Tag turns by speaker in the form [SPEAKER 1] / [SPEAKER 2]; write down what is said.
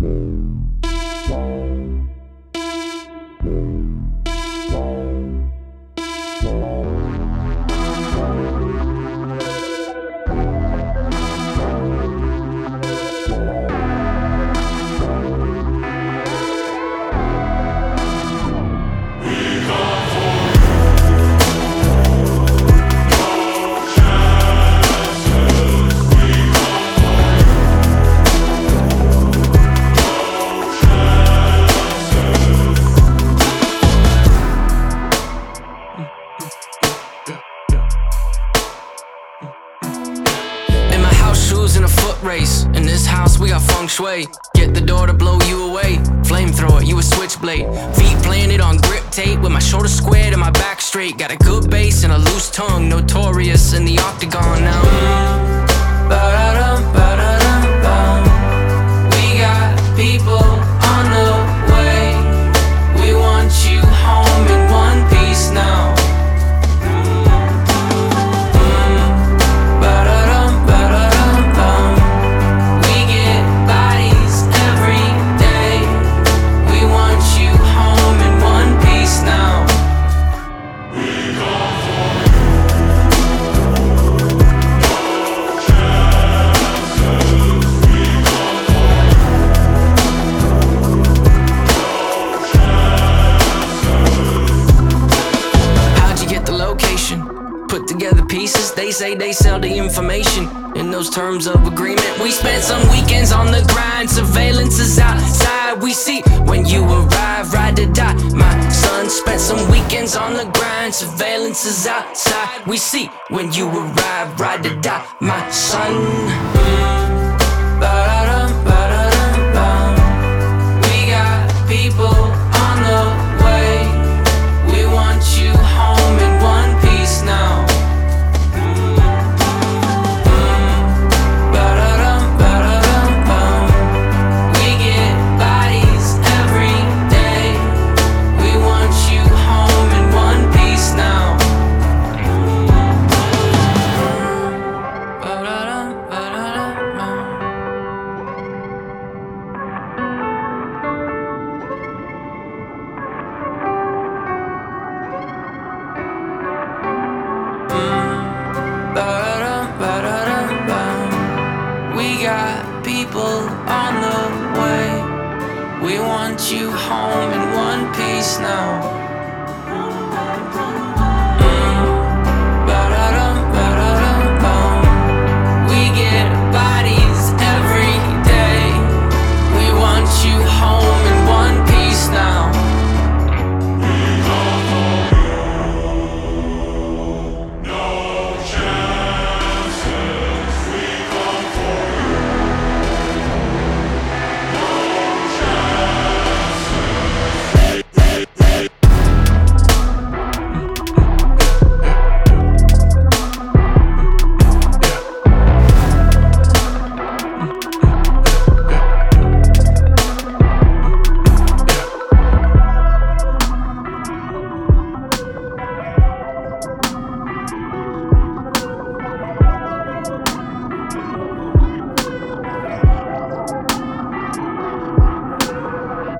[SPEAKER 1] In a foot race. In this house we got feng shui. Get the door to blow you away. Flamethrower, you a switchblade. Feet planted on grip tape with my shoulders squared and my back straight. Got a good bass and a loose tongue, notorious in the octagon now. Ba-da-dum, ba-da-dum, bum. We got people on the way. We want you home in one piece now. Put together pieces, they say they sell the information. In those terms of agreement, we spent some weekends on the grind. Surveillance is outside, we see when you arrive, ride or die. My son spent some weekends on the grind. Surveillance is outside, we see when you arrive, ride or die. My son. Ba-da-dum, ba-da-dum, bum. We got people on the way. We want you home in one piece now. We got people on the way. We want you home in one piece now.